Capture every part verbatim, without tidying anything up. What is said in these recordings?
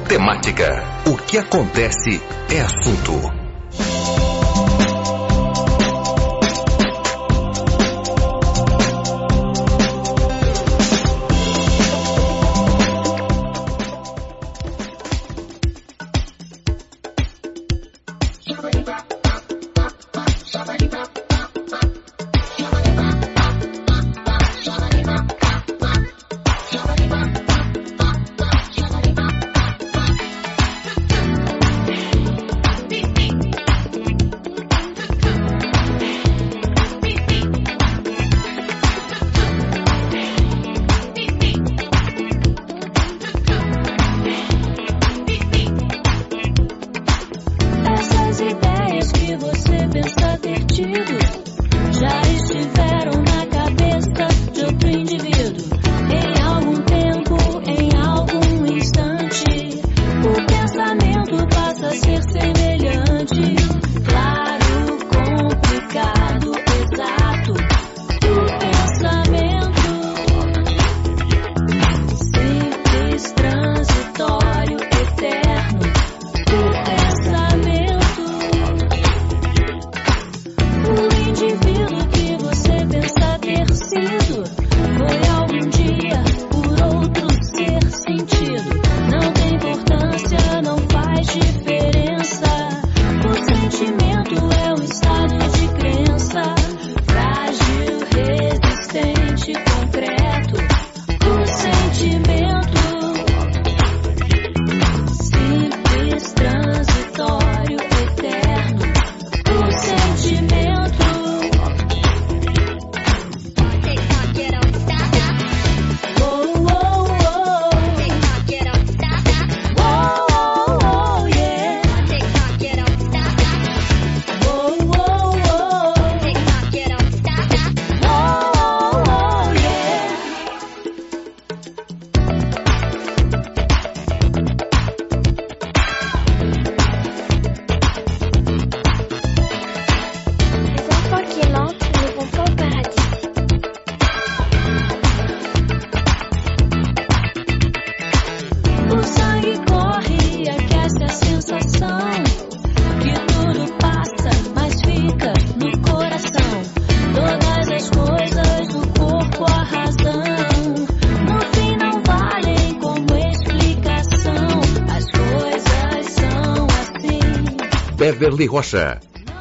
Temática. O que acontece é assunto. Beverly Rocha.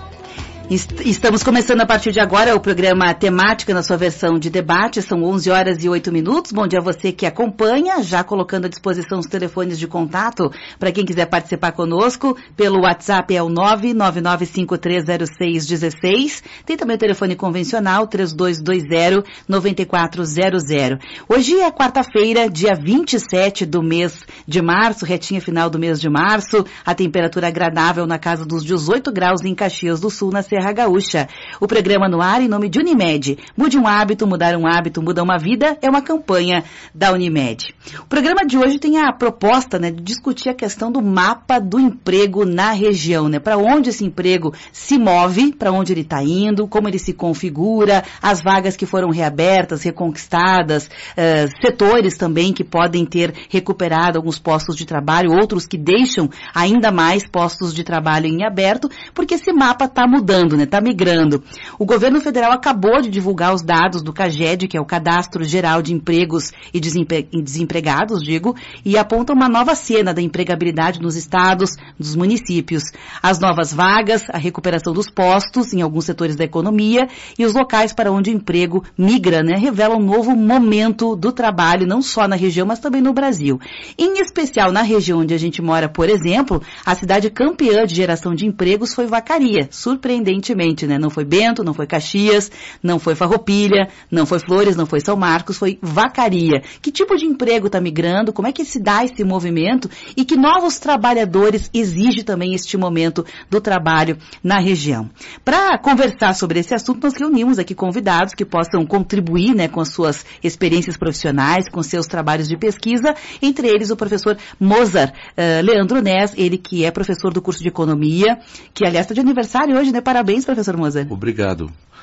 Estamos começando a partir de agora o programa Temática na sua versão de debate. São onze horas e oito minutos. Bom dia a você que acompanha, já colocando à disposição os telefones de contato para quem quiser participar conosco. Pelo WhatsApp é o nove nove nove cinco três zero seis um seis. Tem também o telefone convencional três dois dois zero nove quatro zero zero. Hoje é quarta-feira, dia vinte e sete do mês de março, retinha final do mês de março. A temperatura agradável na casa dos dezoito graus em Caxias do Sul, na Serra Gaúcha. O programa no ar em nome de Unimed. Mude um hábito, mudar um hábito, muda uma vida, é uma campanha da Unimed. O programa de hoje tem a proposta, né, de discutir a questão do mapa do emprego na região, né? Para onde esse emprego se move, para onde ele está indo, como ele se configura, as vagas que foram reabertas, reconquistadas, uh, setores também que podem ter recuperado alguns postos de trabalho, outros que deixam ainda mais postos de trabalho em aberto, porque esse mapa está mudando, né? Está migrando. O governo federal acabou de divulgar os dados do CAGED, que é o Cadastro Geral de Empregos e Desempregados, digo, e aponta uma nova cena da empregabilidade nos estados, nos municípios. As novas vagas, a recuperação dos postos em alguns setores da economia e os locais para onde o emprego migra, né? Revelam um novo momento do trabalho, não só na região, mas também no Brasil. Em especial na região onde a gente mora, por exemplo, a cidade campeã de geração de empregos foi Vacaria, surpreendentemente, né? Não foi Bento, não foi Caxias, não foi Farroupilha, não foi Flores, não foi São Marcos, foi Vacaria. Que tipo de emprego está migrando? Como é que se dá esse movimento? E que novos trabalhadores exige também este momento do trabalho na região? Para conversar sobre esse assunto, nós reunimos aqui convidados que possam contribuir, né, com as suas experiências profissionais, com seus trabalhos de pesquisa, entre eles o professor Mozart uh, Leandro Ness, ele que é professor do curso de Economia, que aliás está de aniversário hoje, né? Parabéns, professor Mozart. Obrigado.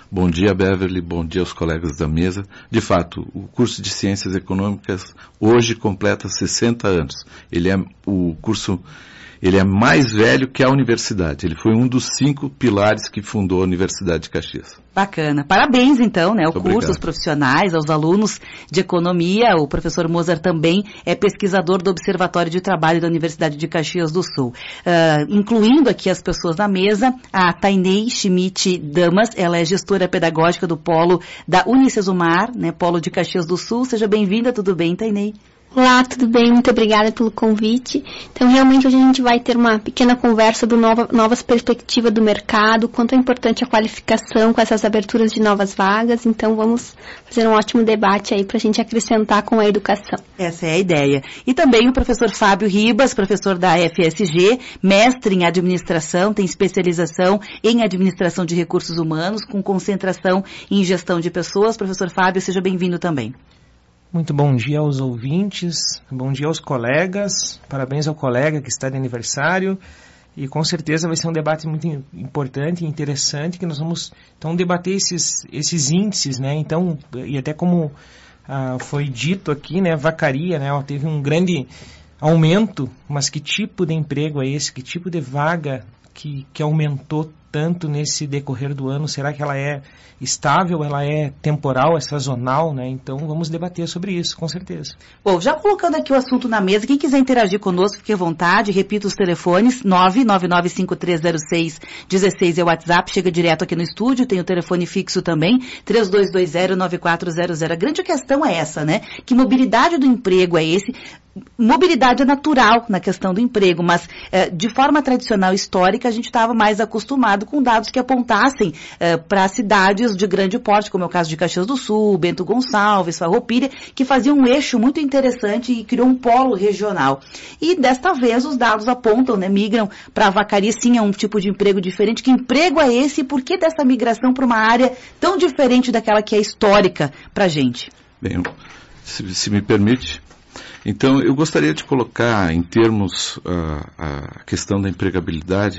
Bom dia, Beverly, bom dia aos colegas da mesa. De fato, o curso de Ciências Econômicas hoje completa sessenta anos. Ele é o curso, ele é mais velho que a universidade. Ele foi um dos cinco pilares que fundou a Universidade de Caxias. Bacana. Parabéns, então, né? O Muito curso, obrigado. os profissionais, aos alunos de economia. O professor Mozart também é pesquisador do Observatório de Trabalho da Universidade de Caxias do Sul. Uh, incluindo aqui as pessoas da mesa, a Tainei Schmidt Damas, ela é gestora pedagógica do Polo da Unicesumar, né? Polo de Caxias do Sul. Seja bem-vinda, tudo bem, Tainei? Olá, tudo bem? Muito obrigada pelo convite. Então, realmente, hoje a gente vai ter uma pequena conversa sobre nova, novas perspectivas do mercado, quanto é importante a qualificação com essas aberturas de novas vagas. Então, vamos fazer um ótimo debate aí para a gente acrescentar com a educação. Essa é a ideia. E também o professor Fábio Ribas, professor da F S G, mestre em administração, tem especialização em administração de recursos humanos, com concentração em gestão de pessoas. Professor Fábio, seja bem-vindo também. Muito bom dia aos ouvintes, bom dia aos colegas, parabéns ao colega que está de aniversário e com certeza vai ser um debate muito importante e interessante que nós vamos então debater esses, esses índices, né? Então, e até como ah, foi dito aqui, né, vacaria, né, teve um grande aumento, mas que tipo de emprego é esse, que tipo de vaga que, que aumentou tanto nesse decorrer do ano? Será que ela é estável, ela é temporal, é sazonal, né? Então vamos debater sobre isso, com certeza. Bom, já colocando aqui o assunto na mesa, quem quiser interagir conosco, fique à vontade, repita os telefones, nove nove nove cinco três zero seis um seis é o WhatsApp, chega direto aqui no estúdio, tem o telefone fixo também, três dois dois zero nove quatro zero zero. A grande questão é essa, né? Que mobilidade do emprego é esse? Mobilidade é natural na questão do emprego, mas eh, de forma tradicional histórica a gente estava mais acostumado com dados que apontassem eh, para cidades de grande porte, como é o caso de Caxias do Sul, Bento Gonçalves, Farroupilha, que faziam um eixo muito interessante e criou um polo regional. E desta vez os dados apontam, né, migram para a vacaria, sim, é um tipo de emprego diferente. Que emprego é esse e por que dessa migração para uma área tão diferente daquela que é histórica para a gente? Bem, se, se me permite... Então, eu gostaria de colocar em termos uh, a questão da empregabilidade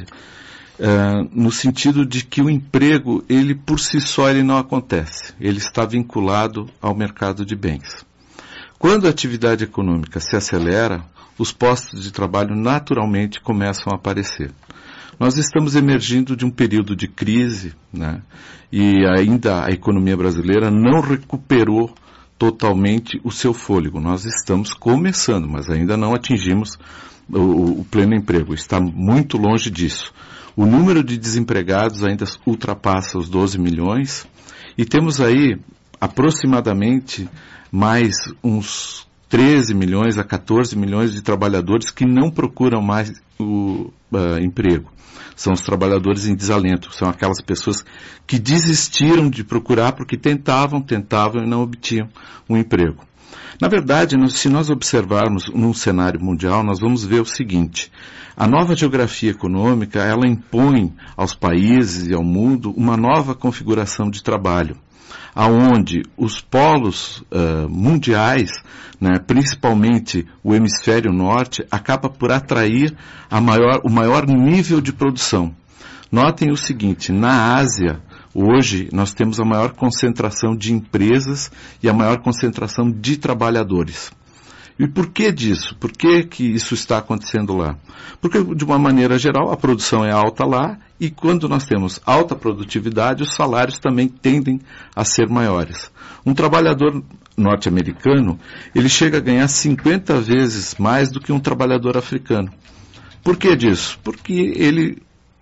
uh, no sentido de que o emprego, ele por si só, ele não acontece. Ele está vinculado ao mercado de bens. Quando a atividade econômica se acelera, os postos de trabalho naturalmente começam a aparecer. Nós estamos emergindo de um período de crise, né? E ainda a economia brasileira não recuperou totalmente o seu fôlego. Nós estamos começando, mas ainda não atingimos o, o pleno emprego. Está muito longe disso. O número de desempregados ainda ultrapassa os doze milhões e temos aí aproximadamente mais uns treze milhões a quatorze milhões de trabalhadores que não procuram mais o uh, emprego. São os trabalhadores em desalento, são aquelas pessoas que desistiram de procurar porque tentavam, tentavam e não obtinham um emprego. Na verdade, se nós observarmos num cenário mundial, nós vamos ver o seguinte: a nova geografia econômica, ela impõe aos países e ao mundo uma nova configuração de trabalho, aonde os polos uh, mundiais, né, principalmente o hemisfério norte, acaba por atrair a maior, o maior nível de produção. Notem o seguinte: na Ásia, hoje, nós temos a maior concentração de empresas e a maior concentração de trabalhadores. E por que disso? Por que que isso está acontecendo lá? Porque, de uma maneira geral, a produção é alta lá e quando nós temos alta produtividade, os salários também tendem a ser maiores. Um trabalhador norte-americano, ele chega a ganhar cinquenta vezes mais do que um trabalhador africano. Por que disso? Porque ele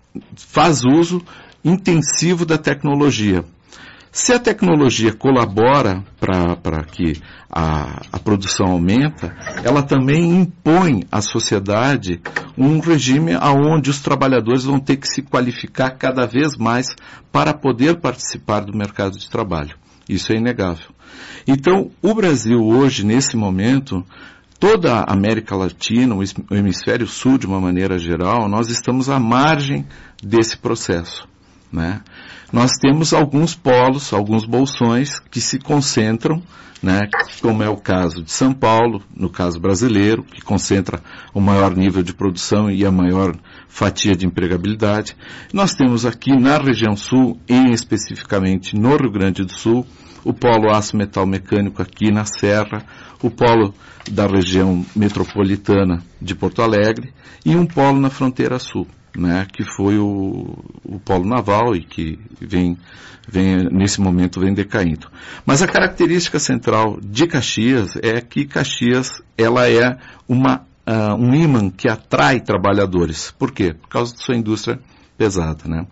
faz uso intensivo da tecnologia. Se a tecnologia colabora para que a, a produção aumenta, ela também impõe à sociedade um regime onde os trabalhadores vão ter que se qualificar cada vez mais para poder participar do mercado de trabalho. Isso é inegável. Então, o Brasil hoje, nesse momento, toda a América Latina, o hemisfério sul de uma maneira geral, nós estamos à margem desse processo. né? Nós temos alguns polos, alguns bolsões que se concentram, né, como é o caso de São Paulo, no caso brasileiro, que concentra o maior nível de produção e a maior fatia de empregabilidade. Nós temos aqui na região sul, e especificamente no Rio Grande do Sul, o polo aço metal mecânico aqui na Serra, o polo da região metropolitana de Porto Alegre e um polo na fronteira sul, né, que foi o, o polo naval e que vem, vem, nesse momento vem decaindo. Mas a característica central de Caxias é que Caxias ela é uma, uh, um imã que atrai trabalhadores. Por quê? Por causa da sua indústria pesada, né?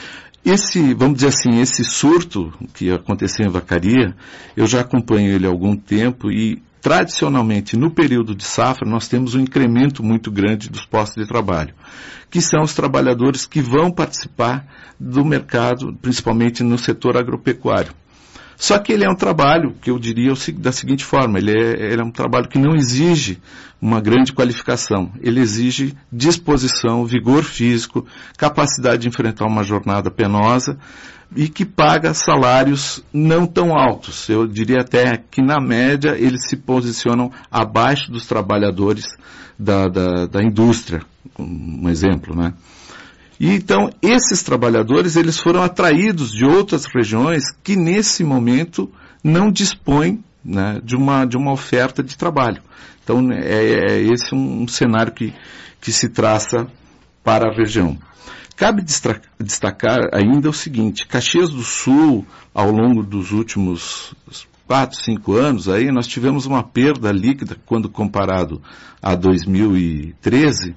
Esse, vamos dizer assim, esse surto que aconteceu em Vacaria, eu já acompanho ele há algum tempo e, tradicionalmente, no período de safra, nós temos um incremento muito grande dos postos de trabalho, que são os trabalhadores que vão participar do mercado, principalmente no setor agropecuário. Só que ele é um trabalho, que eu diria da seguinte forma, ele é, ele é um trabalho que não exige uma grande qualificação, ele exige disposição, vigor físico, capacidade de enfrentar uma jornada penosa e que paga salários não tão altos. Eu diria até que na média eles se posicionam abaixo dos trabalhadores da, da, da indústria, um exemplo, né? E então, esses trabalhadores, eles foram atraídos de outras regiões que, nesse momento, não dispõem, né, de, uma, de uma oferta de trabalho. Então, é, é esse um, um cenário que, que se traça para a região. Cabe destacar ainda o seguinte, Caxias do Sul, ao longo dos últimos quatro, cinco anos, aí nós tivemos uma perda líquida, quando comparado a dois mil e treze,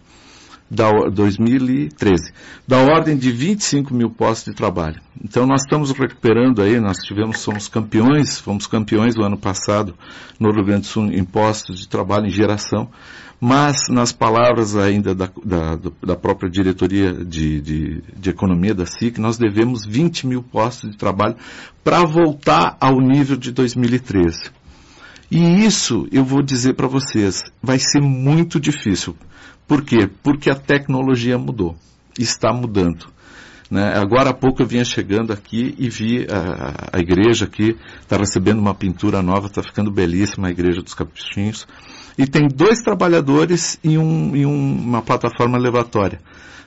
Da, dois mil e treze, da ordem de vinte e cinco mil postos de trabalho. Então nós estamos recuperando aí, nós tivemos, somos campeões, fomos campeões do ano passado no Rio Grande do Sul em postos de trabalho em geração, mas nas palavras ainda da, da, da própria diretoria de, de, de economia da S I C, nós devemos vinte mil postos de trabalho para voltar ao nível de dois mil e treze. E isso, eu vou dizer para vocês, vai ser muito difícil. Por quê? Porque a tecnologia mudou, está mudando, né? Agora há pouco eu vinha chegando aqui e vi a, a igreja aqui, está recebendo uma pintura nova, está ficando belíssima a igreja dos Capuchinhos, e tem dois trabalhadores e, um, e um, uma plataforma elevatória.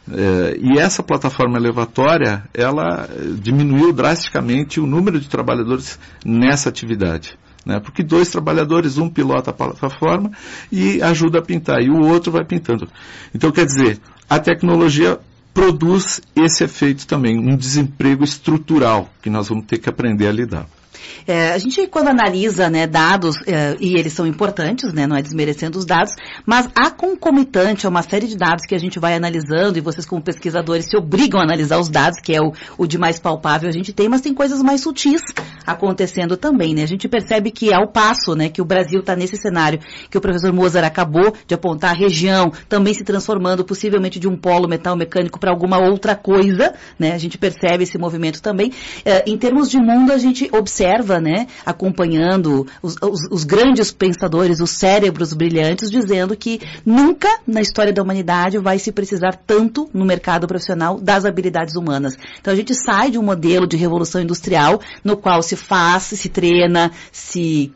É, e essa plataforma elevatória, ela diminuiu drasticamente o número de trabalhadores nessa atividade. Né? Porque dois trabalhadores, um pilota a plataforma e ajuda a pintar, e o outro vai pintando. Então, quer dizer, a tecnologia produz esse efeito também, um desemprego estrutural, que nós vamos ter que aprender a lidar. É, a gente, quando analisa, né, dados, é, e eles são importantes, né, não é desmerecendo os dados, mas há concomitante a uma série de dados que a gente vai analisando, e vocês como pesquisadores se obrigam a analisar os dados, que é o, o de mais palpável a gente tem, mas tem coisas mais sutis acontecendo também, né? A gente percebe que ao passo, né, que o Brasil está nesse cenário que o professor Mozart acabou de apontar, a região também se transformando possivelmente de um polo metal mecânico para alguma outra coisa, né? A gente percebe esse movimento também. É, em termos de mundo, a gente observa, né, acompanhando os, os, os grandes pensadores, os cérebros brilhantes, dizendo que nunca na história da humanidade vai se precisar tanto no mercado profissional das habilidades humanas. Então a gente sai de um modelo de revolução industrial no qual se faz, se treina, se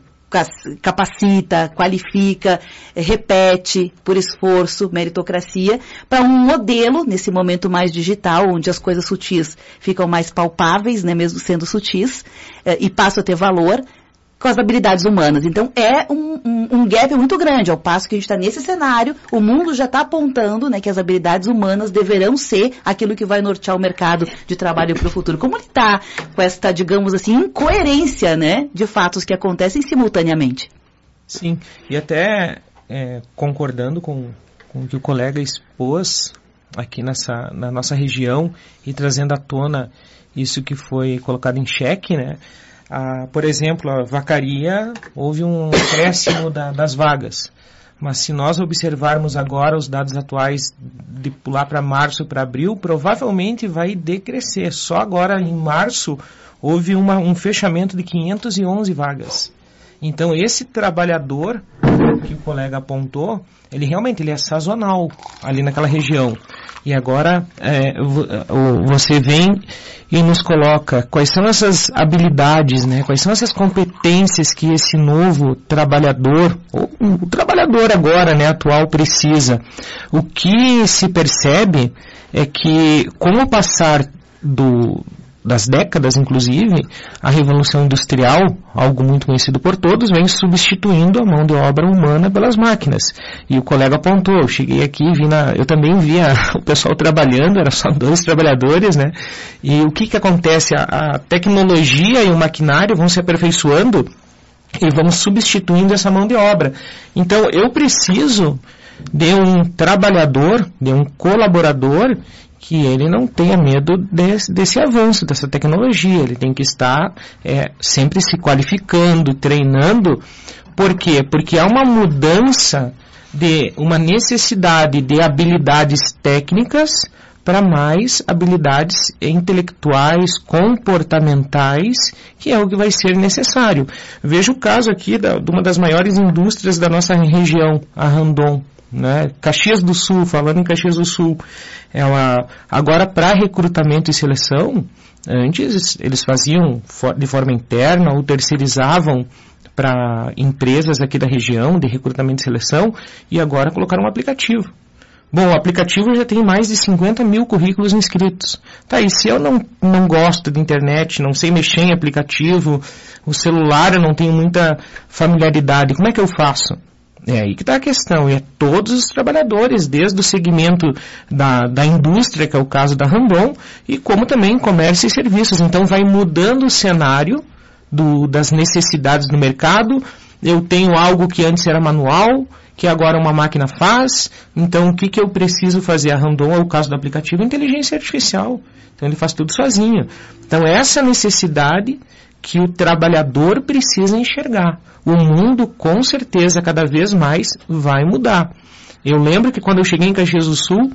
capacita, qualifica, repete por esforço, meritocracia, para um modelo, nesse momento mais digital, onde as coisas sutis ficam mais palpáveis, né, mesmo sendo sutis, eh, e passam a ter valor, com as habilidades humanas. Então, é um, um, um gap muito grande, ao passo que a gente está nesse cenário, o mundo já está apontando, né, que as habilidades humanas deverão ser aquilo que vai nortear o mercado de trabalho para o futuro. Como ele está com esta, digamos assim, incoerência, né, de fatos que acontecem simultaneamente? Sim, e até é, concordando com, com o que o colega expôs aqui nessa, na nossa região e trazendo à tona isso que foi colocado em xeque, né? Ah, por exemplo, a Vacaria, houve um acréscimo da, das vagas. Mas se nós observarmos agora os dados atuais de pular para março, para abril, provavelmente vai decrescer. Só agora, em março, houve uma, um fechamento de quinhentas e onze vagas. Então, esse trabalhador que o colega apontou, ele realmente ele é sazonal ali naquela região. E agora é, você vem e nos coloca quais são essas habilidades, né? Quais são essas competências que esse novo trabalhador, ou o trabalhador agora, né, atual, precisa. O que se percebe é que com o passar do... das décadas, inclusive, a Revolução Industrial, algo muito conhecido por todos, vem substituindo a mão de obra humana pelas máquinas. E o colega apontou, eu cheguei aqui, vi na, eu também via o pessoal trabalhando, era só dois trabalhadores, né? E o que que acontece? A, a tecnologia e o maquinário vão se aperfeiçoando e vão substituindo essa mão de obra. Então, eu preciso de um trabalhador, de um colaborador, que ele não tenha medo desse, desse avanço, dessa tecnologia. Ele tem que estar é, sempre se qualificando, treinando. Por quê? Porque há uma mudança de uma necessidade de habilidades técnicas para mais habilidades intelectuais, comportamentais, que é o que vai ser necessário. Veja o caso aqui da, de uma das maiores indústrias da nossa região, a Randon. Né? Caxias do Sul, falando em Caxias do Sul, ela, agora para recrutamento e seleção, antes eles faziam for, de forma interna ou terceirizavam para empresas aqui da região de recrutamento e seleção, e agora colocaram um aplicativo. Bom, o aplicativo já tem mais de cinquenta mil currículos inscritos. Tá, e se eu não, não gosto de internet, não sei mexer em aplicativo, o celular eu não tenho muita familiaridade, como é que eu faço? É aí que está a questão, e é todos os trabalhadores, desde o segmento da, da indústria, que é o caso da Randon, e como também comércio e serviços. Então vai mudando o cenário do, das necessidades do mercado. Eu tenho algo que antes era manual, que agora uma máquina faz, então o que, que eu preciso fazer? A Randon é o caso do aplicativo, inteligência artificial. Então ele faz tudo sozinho. Então essa necessidade que o trabalhador precisa enxergar. O mundo, com certeza, cada vez mais vai mudar. Eu lembro que quando eu cheguei em Caxias do Sul,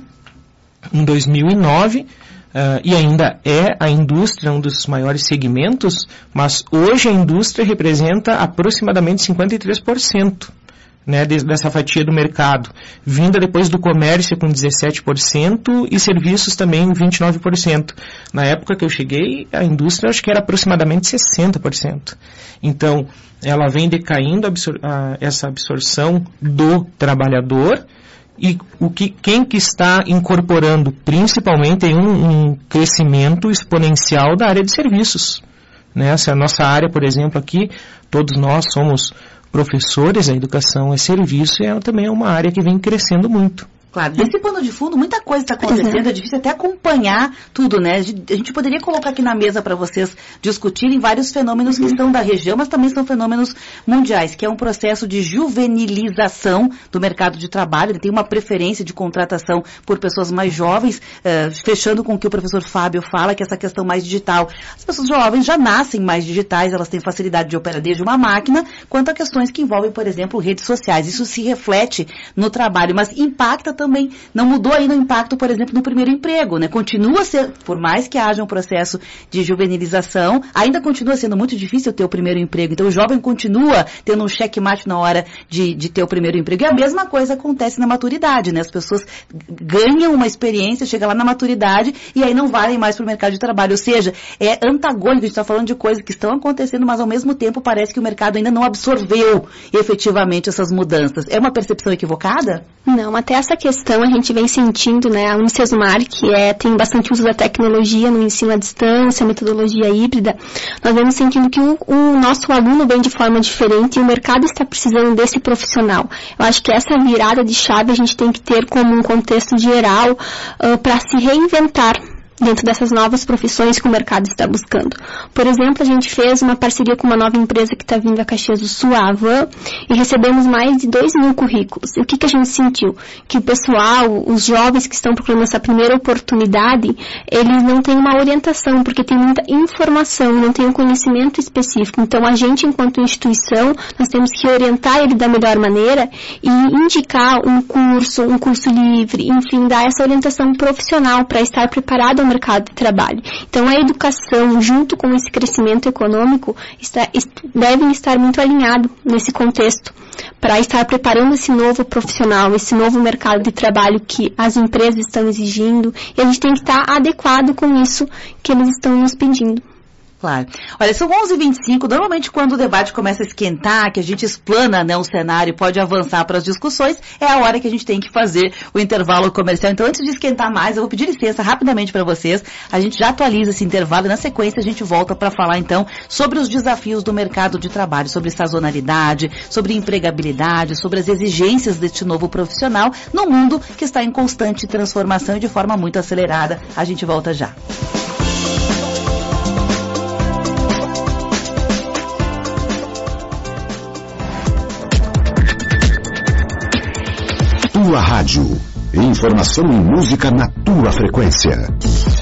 em dois mil e nove, uh, e ainda é a indústria um dos maiores segmentos, mas hoje a indústria representa aproximadamente cinquenta e três por cento. Né, dessa fatia do mercado, vinda depois do comércio com dezessete por cento e serviços também vinte e nove por cento. Na época que eu cheguei, a indústria acho que era aproximadamente sessenta por cento. Então, ela vem decaindo absor- a, essa absorção do trabalhador, e o que, quem que está incorporando principalmente é um, um crescimento exponencial da área de serviços. Né? Essa é a nossa área, por exemplo, aqui, todos nós somos professores, a educação é serviço, e é também uma área que vem crescendo muito. Claro, desse pano de fundo, muita coisa está acontecendo, é difícil até acompanhar tudo, né? A gente poderia colocar aqui na mesa para vocês discutirem vários fenômenos que estão da região, mas também são fenômenos mundiais, que é um processo de juvenilização do mercado de trabalho. Ele tem uma preferência de contratação por pessoas mais jovens, uh, fechando com o que o professor Fábio fala, que é essa questão mais digital. As pessoas jovens já nascem mais digitais, elas têm facilidade de operar desde uma máquina, quanto a questões que envolvem, por exemplo, redes sociais. Isso se reflete no trabalho, mas impacta também também não mudou ainda o impacto, por exemplo, no primeiro emprego, né? Continua a ser, por mais que haja um processo de juvenilização, ainda continua sendo muito difícil ter o primeiro emprego. Então o jovem continua tendo um checkmate na hora de, de ter o primeiro emprego. E a mesma coisa acontece na maturidade, né? As pessoas ganham uma experiência, chegam lá na maturidade e aí não valem mais para o mercado de trabalho. Ou seja, é antagônico, a gente está falando de coisas que estão acontecendo, mas ao mesmo tempo parece que o mercado ainda não absorveu efetivamente essas mudanças. É uma percepção equivocada? Não, até essa questão a gente vem sentindo, né, a Unicesumar, que é, tem bastante uso da tecnologia no ensino à distância, metodologia híbrida, nós vemos sentindo que o, o nosso aluno vem de forma diferente e o mercado está precisando desse profissional. Eu acho que essa virada de chave a gente tem que ter como um contexto geral uh, para se reinventar dentro dessas novas profissões que o mercado está buscando. Por exemplo, a gente fez uma parceria com uma nova empresa que está vindo a Caxias do Sul, a Avan, e recebemos mais de dois mil currículos. E o que, que a gente sentiu? Que o pessoal, os jovens que estão procurando essa primeira oportunidade, eles não têm uma orientação, porque tem muita informação, não tem um conhecimento específico. Então, a gente, enquanto instituição, nós temos que orientar ele da melhor maneira e indicar um curso, um curso livre, enfim, dar essa orientação profissional para estar preparado ao mercado de trabalho. Então, a educação, junto com esse crescimento econômico, está, devem estar muito alinhados nesse contexto, para estar preparando esse novo profissional, esse novo mercado de trabalho que as empresas estão exigindo, e a gente tem que estar adequado com isso que eles estão nos pedindo. Claro. Olha, são onze e vinte e cinco, normalmente quando o debate começa a esquentar, que a gente explana, né, o cenário e pode avançar para as discussões, é a hora que a gente tem que fazer o intervalo comercial. Então, antes de esquentar mais, eu vou pedir licença rapidamente para vocês, a gente já atualiza esse intervalo e na sequência a gente volta para falar então sobre os desafios do mercado de trabalho, sobre sazonalidade, sobre empregabilidade, sobre as exigências deste novo profissional no mundo que está em constante transformação e de forma muito acelerada. A gente volta já. Tua rádio. Informação e música na tua frequência.